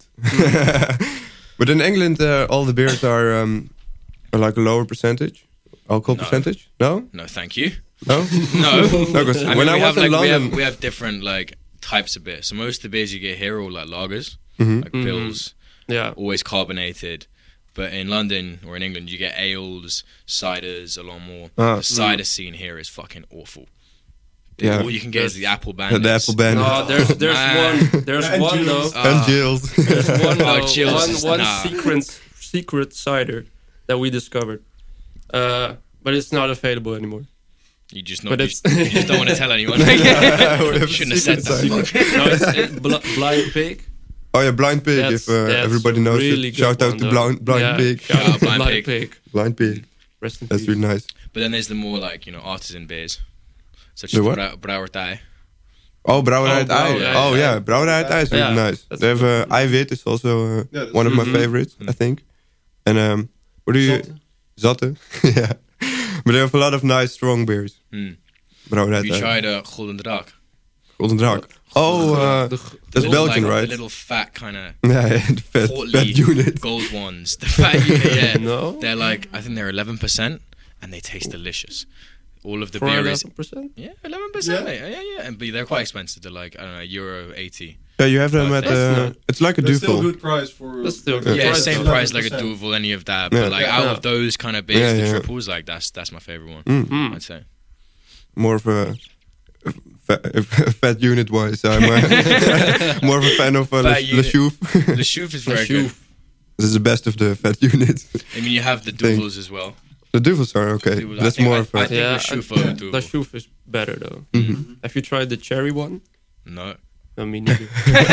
S3: But in England, uh, all the beers are, um, are like a lower percentage, alcohol
S2: No.
S3: percentage. No,
S2: No, thank you.
S3: no,
S2: No.
S3: no. 'Cause
S2: I mean,
S3: when I
S2: we
S3: was
S2: have
S3: in
S2: like we
S3: London,
S2: have we have different like types of beer. So most of the beers you get here are all like lagers,
S3: Mhm.
S2: like
S4: Mhm.
S2: pills,
S4: Yeah.
S2: always carbonated. But in London or in England, you get ales, ciders, a lot more.
S3: Ah.
S2: The cider scene here is fucking awful.
S3: Yeah.
S2: All you can get is the apple bandits.
S3: the apple band
S4: No, there's there's
S2: Man.
S4: one there's
S5: And
S4: one
S5: Jill's.
S4: though.
S3: and
S2: Ah.
S3: Jill's.
S4: There's one
S2: Oh,
S4: though,
S2: Jill's
S4: one
S2: is-
S4: one
S2: nah.
S4: secret secret cider that we discovered. Uh, but it's not available anymore.
S2: You just not.
S4: But
S2: You,
S4: it's-
S2: you just don't want to tell anyone.
S3: We have
S2: You shouldn't have said
S3: secret
S2: that.
S3: cider.
S4: No, it's, it's Bl- Blind Pig.
S3: Oh yeah, Blind Pig.
S4: That's-
S3: if uh,
S4: that's
S3: everybody
S4: a
S3: knows
S4: really
S3: it,
S4: good
S3: shout out
S4: one,
S3: to
S4: though.
S3: Blind Blind
S4: Yeah,
S3: Pig.
S4: shout out
S2: Yeah,
S4: to
S2: Blind
S4: Blind
S2: Pig.
S4: Pig.
S3: Blind Pig.
S4: Rest in
S3: That's
S4: peace.
S3: really nice.
S2: But then there's the more like you know artisan beers, such
S3: The
S2: as
S3: what?
S2: Bra- Brouwerij.
S3: Oh, Brouwerij
S4: Oh,
S3: Ei.
S4: Brouwerij
S3: Oh
S4: Ei.
S3: yeah, Brouwerij Ei is really
S4: Yeah,
S3: nice.
S4: that's
S3: They have uh, Eiwit is also uh,
S5: Yeah, that's
S3: one of my
S4: Mhm.
S3: favorites, I think. And um, what do you?
S5: Zotte.
S3: Zatte. Yeah, but they have a lot of nice strong beers.
S2: Hmm.
S3: Brouwerij
S2: Have you
S3: Ei.
S2: tried uh, Golden Draak?
S3: Golden Draak. Oh, uh,
S4: The-
S3: that's
S2: Little,
S3: Belgian,
S2: like,
S3: right?
S2: The little fat kind of
S3: yeah, yeah, the fat,
S2: portly
S3: fat unit.
S2: gold ones. The fat unit, yeah.
S4: No?
S2: They're like I think they're eleven percent, and they taste delicious. All of the
S4: For
S2: beer is
S4: eleven percent.
S2: yeah, eleven percent,
S5: Yeah.
S2: mate. Yeah, yeah, and but they're quite expensive. They're like I don't know, euro eighty.
S3: Yeah, you have them at.
S2: That's
S3: Uh,
S4: not-
S3: it's like a
S5: That's still a
S3: Duvel.
S5: good price for.
S4: That's still
S5: for-
S4: good
S2: Yeah,
S4: price,
S2: same
S4: though.
S2: price like a
S5: eleven percent.
S2: Duvel, any of that.
S3: Yeah.
S2: But like
S5: Yeah.
S2: out
S4: Yeah.
S2: of those kind of beers,
S3: Yeah,
S2: the
S3: yeah.
S2: triples, like that's that's my favorite one.
S3: Mm.
S4: Mm.
S2: I'd say.
S3: More of a. Fat, fat unit wise, I'm uh, more of a fan of uh, Le,
S2: Fat
S3: Le
S2: unit.
S3: Chouf.
S2: The Chouf is
S4: Le
S2: very
S4: Chouf.
S2: good.
S3: This is the best of the fat units.
S2: I mean, you have the
S3: Thing.
S2: Duvels as well.
S3: The Duvels are okay.
S2: Duvels, I
S3: That's
S2: think
S3: more
S2: I-
S3: of a.
S2: I think
S4: Yeah,
S2: Le Chouf
S4: I-
S2: over
S4: yeah,
S2: Duvel.
S4: the Chouf is better though.
S3: Mhm.
S4: Have you tried the cherry one?
S2: No.
S4: No, me neither.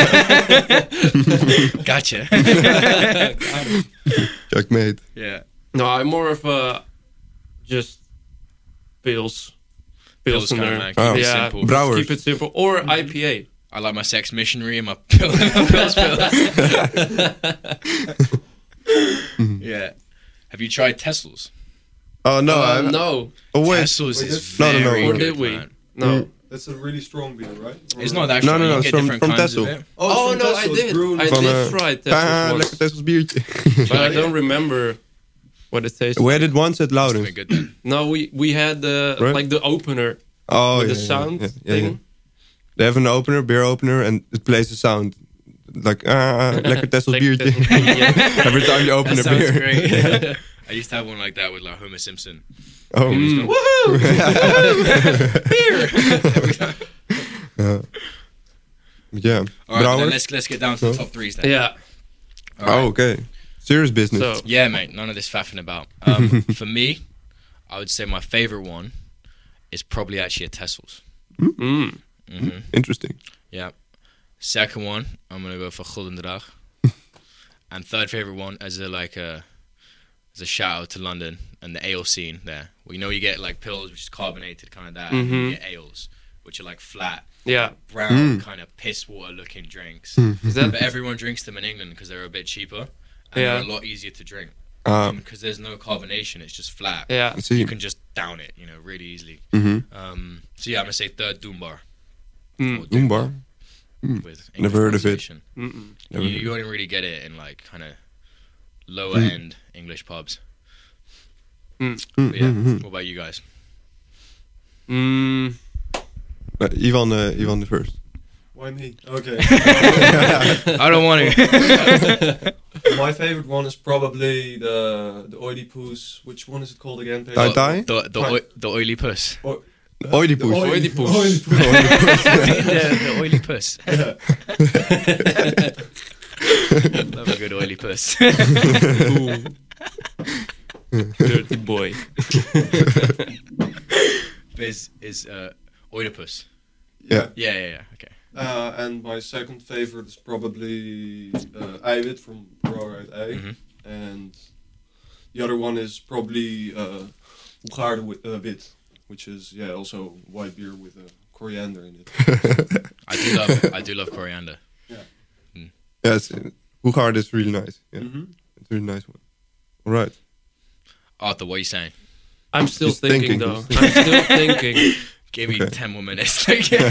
S2: Gotcha.
S3: Checkmate.
S2: yeah.
S4: No, I'm more of a just pills.
S2: Pills
S4: Pilsner.
S2: kinda like,
S3: Oh.
S2: keep it
S4: Yeah,
S2: simple.
S3: Brouwers.
S4: keep it simple. Or I P A.
S2: I like my sex missionary and my pill, my pills, pills. yeah. Have you tried Tessels?
S3: Oh no,
S4: Uh,
S3: I'm,
S4: no.
S3: oh wait,
S2: Tessels
S5: Wait,
S2: is
S3: no, no, no.
S2: very
S4: Or
S2: good,
S4: did we?
S2: man.
S4: No.
S3: Mm.
S5: That's a really strong beer, right?
S2: It's
S5: Or-
S2: not that
S3: No,
S2: strong.
S3: no,
S2: you
S3: no,
S2: can
S3: it's
S2: get
S3: from-
S2: different
S3: from
S2: kinds of
S3: Texel.
S2: it.
S5: Oh,
S4: Oh
S5: from
S4: no, I
S5: Texel, it's
S4: did.
S5: brewed
S4: I
S5: from-
S3: Van,
S4: did
S3: eh,
S4: try
S3: Ah,
S4: Tesla
S3: lekker Tessels biertje.
S4: but I don't remember what it tastes.
S3: We
S4: like.
S3: had it once at
S2: It's
S3: Loudon.
S2: pretty good then.
S4: No, we we had the
S3: Right?
S4: like the opener
S3: Oh,
S4: with
S3: yeah,
S4: the
S3: yeah,
S4: sound
S3: yeah, yeah,
S4: thing.
S3: yeah. They have an opener, beer opener, and it plays the sound. Like, ah, lekker Tessels
S4: Lekker
S3: biertje.
S4: Tessels biertje.
S3: Every time you open
S2: That
S3: a
S2: sounds
S3: beer.
S2: great. I used to have one like that with like Homer Simpson.
S3: Oh,
S4: Mm.
S2: Woohoo! Beer!
S3: yeah. Yeah.
S2: All right, then
S3: Brouwer?
S2: let's let's get down to the top threes then.
S4: Yeah.
S2: All right.
S3: Oh, okay. Serious business.
S4: So
S2: Yeah, mate. None of this faffing about. Um, for me, I would say my favorite one is probably actually a Tessel's.
S4: mm,
S2: hmm
S3: Interesting.
S2: Yeah. Second one, I'm gonna go for Guldendrag. And third favorite one as a like a as a shout out to London and the ale scene there. Well, you know you get like pills which is carbonated kind of that, and
S4: Mhm.
S2: you get ales which are like flat,
S4: yeah.
S2: brown
S3: Mm.
S2: kind of piss water looking drinks.
S4: Is that
S2: But everyone drinks them in England because they're a bit cheaper and
S4: Yeah.
S2: they're a lot easier to drink.
S3: Uh,
S2: Because there's no carbonation, it's just flat.
S4: yeah.
S3: I see.
S2: You can just down it, you know, really easily.
S3: Mm-hmm.
S2: Um, so yeah, I'm gonna say third Doombar.
S4: Mm.
S2: Or
S3: Doombar.
S2: With
S3: Hmm. Never heard of it.
S2: pronunciation.
S4: Mm-mm.
S3: Never
S2: You,
S3: heard.
S2: you only really get it in like kind of lower
S3: Mm.
S2: end English pubs.
S3: Mm,
S2: But yeah,
S3: mm, mm.
S2: what about you guys?
S4: Mm,
S3: Uh, Ivan, uh, Ivan the first.
S5: Why me? Okay.
S2: I don't want to.
S5: My favorite one is probably the the Oedipus. Which one is it called again? Pedro?
S3: Tai Tai?
S2: the the, oi- the oily puss.
S3: Oedipus.
S5: The Oedi-
S4: Oedipus.
S5: Oedipus.
S2: the, the oily puss. Love a good oily puss.
S4: ooh. Dirty boy.
S2: is is uh, Oedipus.
S3: Yeah.
S2: Yeah, yeah, yeah. Okay.
S5: Uh, and my second favorite is probably uh, Eiwit from Brouwerij A.
S2: Mhm.
S5: And the other one is probably uh, Hoegaarde wi- uh, Wit, which is yeah also white beer with uh, coriander in it.
S2: I do love I do love coriander.
S3: Yes. Hoegaarde is really nice. Yeah.
S5: Mhm.
S3: It's a really nice one. All right.
S2: Arthur, what are you saying?
S4: I'm still
S3: He's
S4: thinking,
S3: thinking,
S4: though.
S3: he's
S4: I'm still thinking.
S2: Give me
S3: Okay.
S2: ten more minutes.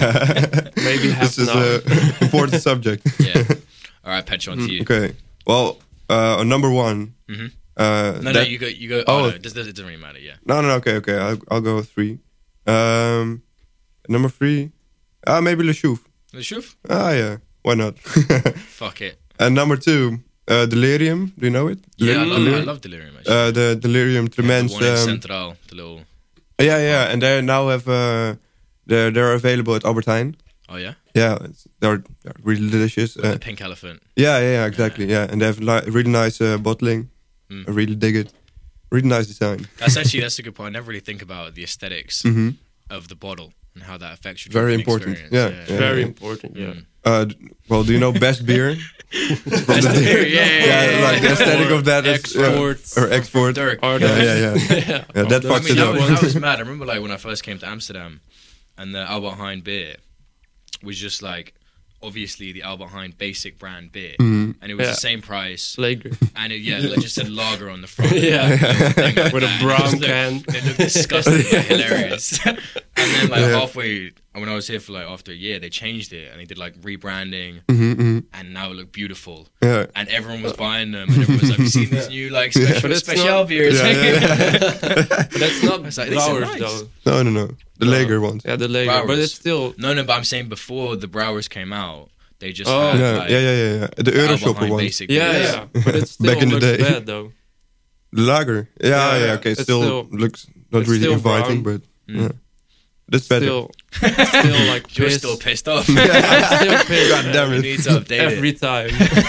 S4: Maybe half
S3: This is
S4: an hour.
S3: an important subject.
S2: Yeah. All right, Petra, on to you.
S3: Okay. Well, uh, on number one.
S2: Mhm.
S3: Uh,
S2: No, no,
S3: that-
S2: you go. You go.
S3: Oh.
S2: Oh, no, it doesn't, it doesn't really matter. Yeah.
S3: No, no, no, okay, okay. I'll, I'll go with three. Um, number three. Ah, maybe Le Chouf.
S2: The Chouf?
S3: Ah, yeah. Why not?
S2: Fuck it.
S3: And number two, uh, Delirium. Do you know it?
S2: Yeah, I
S3: Delir-
S2: love, I
S3: Delirium?
S2: love Delirium. Actually.
S3: Uh, the Delirium
S2: Yeah,
S3: Tremens.
S2: the one in
S3: um,
S2: Centraal, the little.
S3: yeah, yeah. And they now have. Uh, they're they're available at Albert Heijn.
S2: Oh yeah.
S3: Yeah, it's, they're, they're really delicious.
S2: With
S3: Uh,
S2: the pink elephant.
S3: yeah, yeah, yeah, exactly. Yeah, and they have li- really nice uh, bottling.
S2: Mm.
S3: I really dig it. Really nice design.
S2: That's actually that's a good point. I never really think about the aesthetics
S3: hmm
S2: of the bottle and how that affects your
S3: Very
S2: drinking
S3: important.
S2: experience.
S3: Yeah, yeah.
S4: Very important, yeah.
S2: Mm.
S3: Uh, d- well, do you know best beer?
S2: Best beer, yeah, yeah,
S3: yeah,
S2: yeah,
S3: like the
S2: yeah.
S3: aesthetic
S4: Or
S3: of that is
S4: exports.
S3: or export.
S2: Dirk.
S4: Or
S3: Yeah,
S4: the-
S3: yeah, yeah.
S4: yeah.
S3: Yeah, that
S2: I
S3: fucks
S2: mean,
S3: it
S2: that
S3: up.
S2: was, that was mad. I remember like when I first came to Amsterdam, and the Albert Heijn beer was just like obviously the Albert Heijn basic brand beer,
S3: Mhm.
S2: and it was
S4: Yeah.
S2: the same price,
S4: Lager.
S2: and it, yeah, it just said lager on the front.
S4: Yeah.
S2: Little thing like
S4: With a
S2: that.
S4: brown
S2: It just
S4: can.
S2: looked- It looked disgusting, but hilarious. And then like
S3: Yeah.
S2: halfway, when I was here for like after a year, they changed it and they did like rebranding,
S3: Mhm, mhm.
S2: and now it looked beautiful.
S3: Yeah.
S2: And everyone was buying them, and everyone was like, "Have you seen these new like special
S4: But it's
S2: special
S4: not-
S2: beers?"
S3: Yeah, yeah,
S4: But that's not
S2: I was like, these are
S4: Brouwers,
S2: nice.
S4: though.
S3: No, no, no. The
S4: No.
S3: lager ones.
S4: Yeah, the Lager. But
S2: Brouwers.
S4: it's still...
S2: No, no, but I'm saying before the Brouwers came out, they just
S4: Oh.
S2: had
S3: Yeah,
S2: like
S3: yeah, yeah, yeah, yeah. The
S2: Albert
S3: Euroshopper
S2: Heijn
S3: one.
S2: basic
S4: Yeah,
S2: beers.
S4: yeah. But it still
S3: Back in the
S4: looks
S3: day.
S4: bad, though.
S3: The lager. Yeah,
S4: Yeah,
S3: yeah,
S4: yeah.
S3: okay.
S4: It's
S3: Still,
S4: still-
S3: looks not
S4: it's
S3: really
S4: still
S3: inviting,
S4: brown.
S3: but
S2: Mm.
S3: yeah. That's better.
S4: Still, still like
S2: You're
S4: piss.
S2: still pissed off.
S4: I'm still pissed.
S3: God damn
S2: You
S3: it.
S2: need to update
S4: Every
S2: it.
S4: time.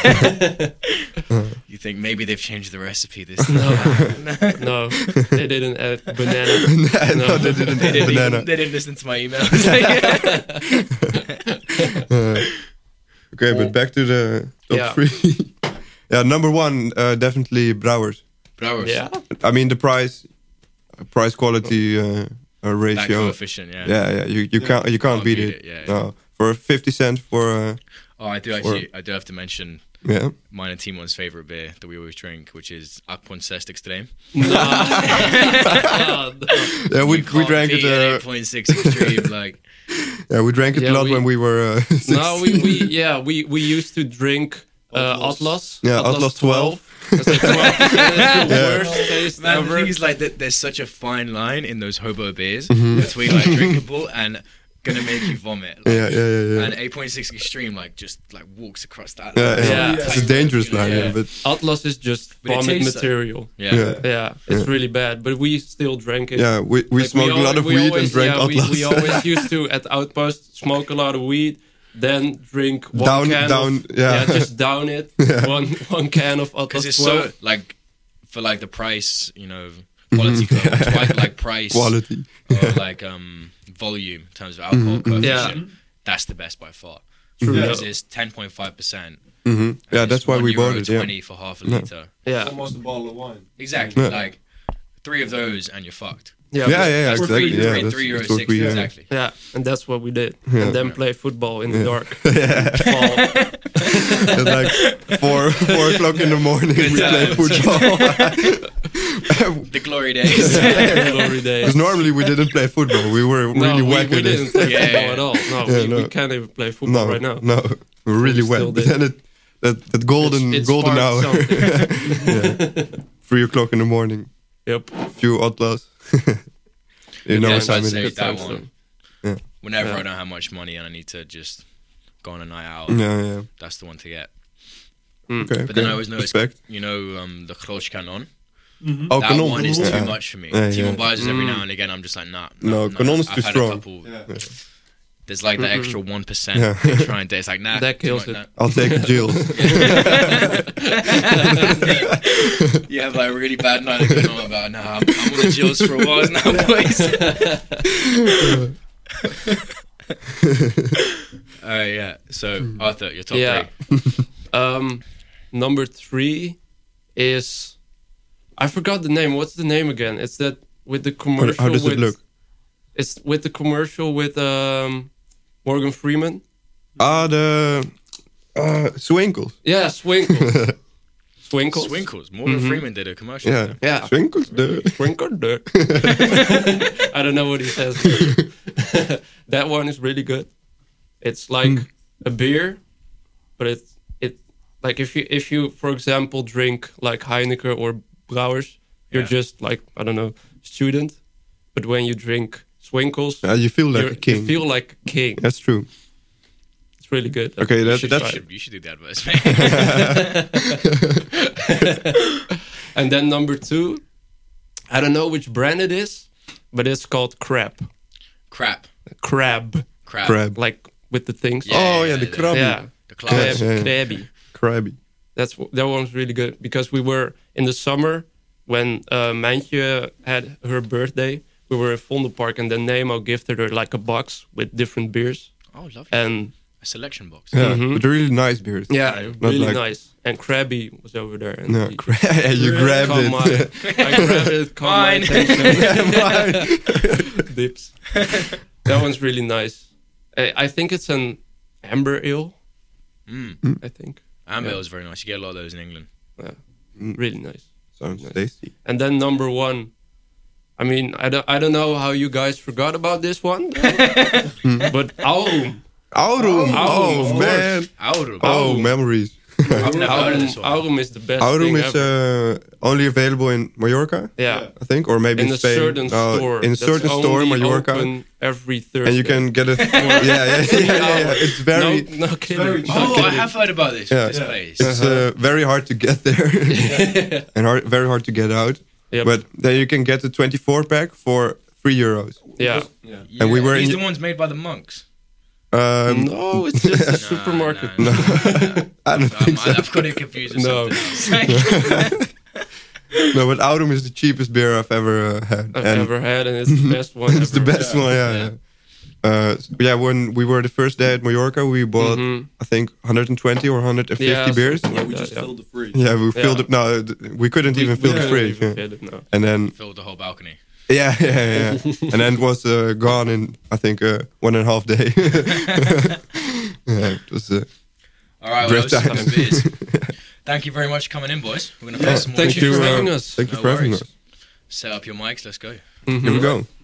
S2: You think maybe they've changed the recipe this time?
S4: No, they didn't add banana.
S3: no,
S4: No.
S3: they didn't
S2: They
S3: have
S2: didn't,
S3: banana.
S2: even, they didn't listen to my emails.
S3: Uh, okay, but back to the top
S4: Yeah.
S3: three. yeah, number one, uh, definitely Brouwers.
S2: Brouwers.
S4: Yeah.
S3: I mean, the price, price quality uh, uh,
S2: That
S3: ratio.
S2: coefficient, yeah.
S3: Yeah, yeah, you you can't you can't beat it.
S2: yeah, yeah.
S3: No, for fifty cents for uh,
S2: Oh, I do actually. I do have to mention
S3: yeah.
S2: mine and Timon's favorite beer that we always drink, which is Aquancest Extreme.
S4: No. No, no.
S3: Yeah, we
S2: You
S3: we
S2: can't
S3: drank it.
S2: beat an
S3: Uh,
S2: eight point six Extreme. Like
S3: Yeah, we drank it
S4: Yeah,
S3: a lot
S4: we-
S3: when we were. Uh,
S4: No, we,
S3: sixteen.
S4: we yeah we we used to drink uh,
S5: Atlas.
S4: Atlas.
S3: Yeah, Atlas twelve.
S4: That's like twelve percent. It's the worst taste
S2: Man, the
S4: ever.
S2: thing is like that. There's such a fine line in those hobo beers
S3: Mm-hmm.
S2: between like drinkable and gonna make you vomit. Like,
S3: Yeah, yeah, yeah, yeah.
S2: And eight point six Extreme like just like walks across that.
S3: Yeah,
S2: line.
S3: yeah.
S4: Yeah.
S3: It's a dangerous line,
S2: Yeah.
S3: yeah, but
S4: Atlas is just
S2: But it
S4: vomit
S2: tastes like-
S4: material.
S2: Yeah.
S3: yeah,
S4: Yeah, it's really bad. But we still drank it.
S3: yeah. We we
S4: Like,
S3: smoked a
S4: al-
S3: lot of
S4: we
S3: weed
S4: always,
S3: and drank
S4: yeah, we,
S3: Atlas.
S4: we always used to at Outpost smoke a lot of weed, then drink one
S3: Down-
S4: can
S3: down,
S4: of,
S3: yeah.
S4: just down it, one one can of
S2: Because
S4: Atlas
S2: it's
S4: twelve.
S2: so like for like the price, you know, quality co- twice like price
S3: Quality.
S2: or like um volume in terms of alcohol coefficient.
S4: Yeah.
S2: That's the best by far.
S4: True.
S2: Because
S4: Yeah.
S2: it's ten point five percent.
S3: hmm Yeah, that's why we bought it. Yeah.
S2: Twenty for half a
S3: Yeah.
S2: liter.
S4: Yeah,
S5: Almost a bottle of wine.
S2: Exactly.
S3: Yeah.
S2: Like three of those and you're fucked.
S4: yeah,
S3: Yeah, yeah, yeah,
S2: That's
S3: exactly.
S2: three,
S3: Yeah,
S2: three,
S3: that's,
S2: three euro
S3: that's what
S2: sixty
S3: we. Uh,
S2: exactly.
S4: yeah, and that's what we did,
S3: Yeah.
S4: and then play football in the
S3: Yeah.
S4: dark. Fall.
S3: It's like four four o'clock in the morning.
S2: Good
S3: we play
S2: times.
S3: football.
S2: The glory days.
S4: Glory days.
S3: Because normally we didn't play football. We were
S4: No,
S3: really
S4: we,
S3: whack
S4: we
S3: at
S4: didn't
S3: it.
S4: play
S2: Yeah,
S4: football
S2: yeah.
S4: at all. No,
S3: Yeah,
S4: we,
S3: no.
S4: we can't even play football
S3: No,
S4: right now.
S3: no, we're really
S4: We
S3: wet.
S4: still
S3: But
S4: did.
S3: then it, that that golden
S4: It
S3: golden
S4: sparked
S3: hour,
S4: something.
S3: yeah, three o'clock in the morning.
S4: Yep.
S3: Few Atlas. You know
S2: Yeah,
S3: what time
S2: I'd
S3: it
S2: say
S3: is.
S4: Good
S2: that
S4: times,
S2: one.
S3: Yeah.
S2: Whenever
S4: Yeah.
S2: I don't have much money and I need to just go on a night out,
S3: Yeah, yeah.
S2: that's the one to get.
S3: Okay.
S2: But then
S3: okay.
S2: I always noticed,
S3: Respect.
S2: you know, um, the Groot Canon.
S3: Oh,
S2: That
S3: Canon.
S2: one is too
S3: Yeah.
S2: much for me.
S3: Yeah,
S2: Timon
S3: yeah.
S2: buys it every
S4: Mm.
S2: now and again. I'm just like, nah.
S3: No,
S2: nah,
S3: Canon is
S2: I've
S3: too
S2: had
S3: strong.
S2: A couple,
S5: Yeah.
S2: there's like the extra one percent.
S3: Yeah.
S2: Trying to, it's like nah.
S4: That
S2: too
S4: kills
S2: much,
S4: it.
S2: nah.
S3: I'll take the Jills.
S2: You have like a really bad night and going on about, nah, I'm, I'm on the Jills for a while now, boys. Alright, yeah. So, Arthur, your top
S4: Yeah.
S2: three.
S4: Um, number three is I forgot the name. What's the name again? It's that with the
S3: How,
S4: commercial.
S3: how does
S4: with,
S3: it look?
S4: It's with the commercial with um, Morgan Freeman.
S3: Ah, the uh, Swinkles.
S4: Yeah, Swinkles. Swinkles.
S2: Swinkles. Morgan
S4: Mhm.
S2: Freeman did a commercial.
S3: Yeah,
S2: there.
S4: Yeah.
S3: Swinkles. The
S4: Sprinkle dirt. I don't know what he says. That one is really good. It's like
S3: Mm.
S4: a beer, but it's it like if you if you for example drink like Heineken or Brouwers, you're
S2: Yeah.
S4: just like I don't know student. But when you drink Swinkles,
S3: yeah, you feel like
S4: you're-
S3: a king.
S4: you feel like a king.
S3: That's true.
S4: It's really good.
S3: Okay,
S2: You
S3: that,
S2: should,
S3: that's
S2: you, should, you should do the advertisement.
S4: And then number two, I don't know which brand it is, but it's called Crab.
S2: Crap.
S4: Crab,
S2: Crap.
S3: crab.
S4: like with the things.
S2: Yeah,
S3: oh
S2: yeah,
S3: yeah, the
S2: yeah.
S3: crabby.
S4: Yeah.
S2: The
S4: Crab,
S2: class.
S3: Yeah, yeah.
S4: crabby.
S3: Crabby.
S4: That's that one's really good because we were in the summer when uh, Mijntje had her birthday. We were at Vondelpark and then Nemo gifted her like a box with different beers
S2: Oh, lovely.
S4: and
S2: a selection box.
S3: Yeah,
S4: Mhm.
S3: but really nice beers.
S4: yeah,
S3: Not
S4: really
S3: like-
S4: nice. And Krabby was over there. And
S3: No,
S4: he-
S3: cra- you grabbed
S4: caught
S3: it.
S4: my- I grabbed it, caught my
S2: Mine.
S4: attention. Dips. That one's really nice. I, I think it's an amber ale.
S2: Mm.
S4: I think
S2: Amber
S4: Yeah.
S2: is very nice. You get a lot of those in England.
S4: really nice.
S3: Sounds
S4: Nice.
S3: tasty.
S4: And then number one, I mean, I don't, I don't know how you guys forgot about this one, but Aurum.
S3: Aurum.
S4: Aurum,
S3: Oh,
S4: of
S3: man.
S2: Aurum.
S3: Oh, memories.
S2: I've never heard of this one.
S4: Aurum is the best
S3: Aurum
S4: thing
S3: is
S4: ever.
S3: uh, only available in Mallorca,
S4: yeah.
S3: I think, or maybe
S4: In
S3: in
S4: a
S3: Spain.
S4: certain
S3: No,
S4: store.
S3: In a
S4: that's
S3: certain store in
S4: only
S3: Mallorca.
S4: open every Thursday.
S3: And you can get it. yeah, yeah, yeah, yeah, yeah. It's very,
S4: No, no kidding.
S5: very
S4: no
S2: Oh, I
S4: kidding.
S2: have heard about this.
S3: Yeah.
S2: This
S5: Yeah.
S2: place.
S3: it's uh, very hard to get there, and hard, very hard to get out.
S4: Yep.
S3: But then you can get the twenty-four pack for three euros.
S4: Yeah.
S5: Yeah.
S3: and we were
S2: These
S3: in-
S2: the ones made by the monks.
S3: Um,
S4: No, it's just a
S2: Nah,
S4: supermarket.
S2: nah, nah.
S3: I don't think
S2: Um,
S3: so.
S2: I've got it confused with
S4: No.
S2: something else.
S3: No, but Aurum is the cheapest beer I've ever uh, had.
S4: I've
S3: and
S4: ever had, and it's the best one.
S3: it's the
S4: ever.
S3: best one, yeah. yeah. Uh, yeah, when we were the first day at Mallorca, we bought,
S4: Mhm.
S3: I think, one hundred twenty or one hundred fifty
S4: Yeah,
S3: beers.
S4: something
S5: Yeah,
S4: like
S5: we
S4: that,
S5: just
S4: yeah.
S5: filled the fridge.
S3: Yeah, we filled
S4: Yeah.
S3: it. No, th- we couldn't even fill
S4: We
S3: the
S4: couldn't
S3: fridge.
S4: even
S3: Yeah.
S4: fit it, no.
S3: And then,
S2: Filled the whole balcony.
S3: yeah, yeah, yeah. and then it was uh, gone in, I think, uh, one and a half day. yeah, it was. Uh,
S2: All right, well,
S3: Great
S2: those are
S3: time.
S2: some beers. Thank you very much for coming in, boys. We're going to play some more
S4: Thank
S2: tunes.
S4: you for
S3: uh,
S4: having us.
S3: Thank you
S2: No
S3: for having
S2: worries.
S3: us.
S2: Set up your mics. Let's go.
S3: Here we go.